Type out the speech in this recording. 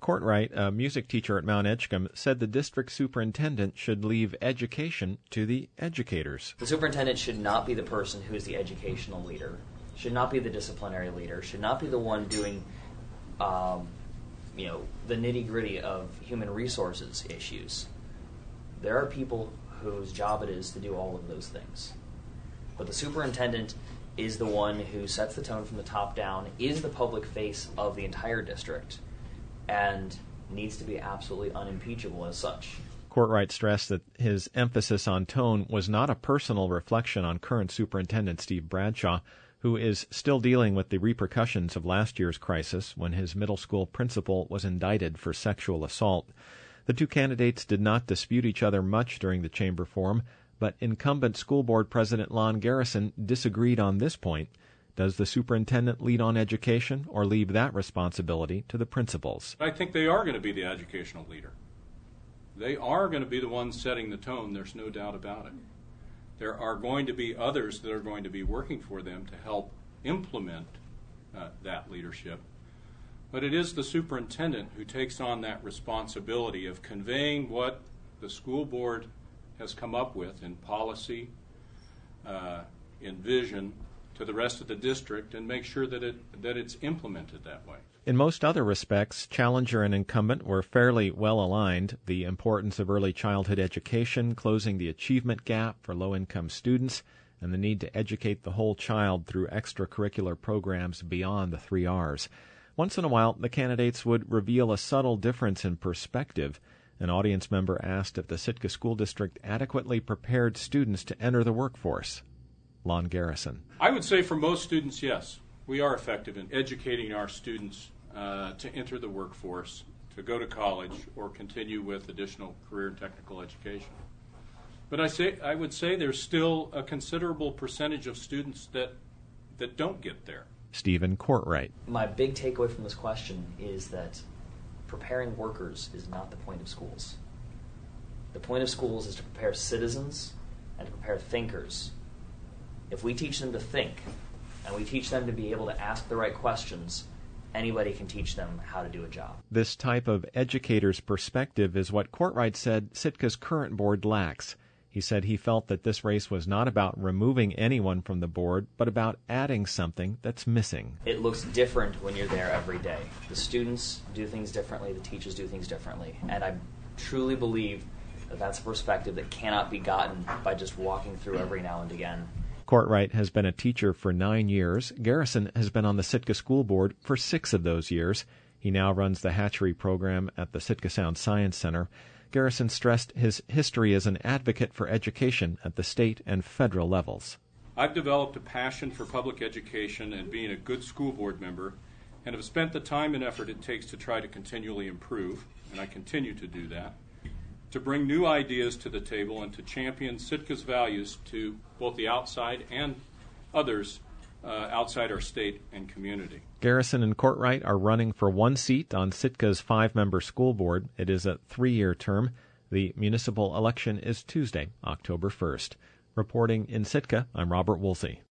Courtwright, a music teacher at Mount Edgecombe, said the district superintendent should leave education to the educators. The superintendent should not be the person who is the educational leader, should not be the disciplinary leader, should not be the one doing the nitty-gritty of human resources issues. There are people whose job it is to do all of those things. But the superintendent is the one who sets the tone from the top down, is the public face of the entire district, and needs to be absolutely unimpeachable as such. Courtwright stressed that his emphasis on tone was not a personal reflection on current Superintendent Steve Bradshaw, who is still dealing with the repercussions of last year's crisis when his middle school principal was indicted for sexual assault. The two candidates did not dispute each other much during the chamber forum, but incumbent school board president Lon Garrison disagreed on this point. Does the superintendent lead on education or leave that responsibility to the principals? I think they are going to be the educational leader. They are going to be the ones setting the tone, there's no doubt about it. There are going to be others that are going to be working for them to help implement that leadership. But it is the superintendent who takes on that responsibility of conveying what the school board has come up with in policy, in vision, to the rest of the district and make sure that it's implemented that way. In most other respects, challenger and incumbent were fairly well aligned. The importance of early childhood education, closing the achievement gap for low-income students, and the need to educate the whole child through extracurricular programs beyond the 3 R's. Once in a while, the candidates would reveal a subtle difference in perspective. An audience member asked if the Sitka School District adequately prepared students to enter the workforce. Lon Garrison. I would say for most students, yes. We are effective in educating our students to enter the workforce, to go to college, or continue with additional career and technical education. But I would say there's still a considerable percentage of students that don't get there. Stephen Courtwright. My big takeaway from this question is that preparing workers is not the point of schools. The point of schools is to prepare citizens and to prepare thinkers. If we teach them to think, and we teach them to be able to ask the right questions, anybody can teach them how to do a job. This type of educator's perspective is what Courtwright said Sitka's current board lacks. He said he felt that this race was not about removing anyone from the board, but about adding something that's missing. It looks different when you're there every day. The students do things differently, the teachers do things differently, and I truly believe that that's a perspective that cannot be gotten by just walking through every now and again. Courtwright has been a teacher for 9 years. Garrison has been on the Sitka School Board for 6 of those years. He now runs the hatchery program at the Sitka Sound Science Center. Garrison stressed his history as an advocate for education at the state and federal levels. I've developed a passion for public education and being a good school board member, and have spent the time and effort it takes to try to continually improve, and I continue to do that, to bring new ideas to the table and to champion Sitka's values to both the outside and others outside our state and community. Garrison and Courtwright are running for 1 seat on Sitka's 5-member school board. It is a 3-year term. The municipal election is Tuesday, October 1st. Reporting in Sitka, I'm Robert Woolsey.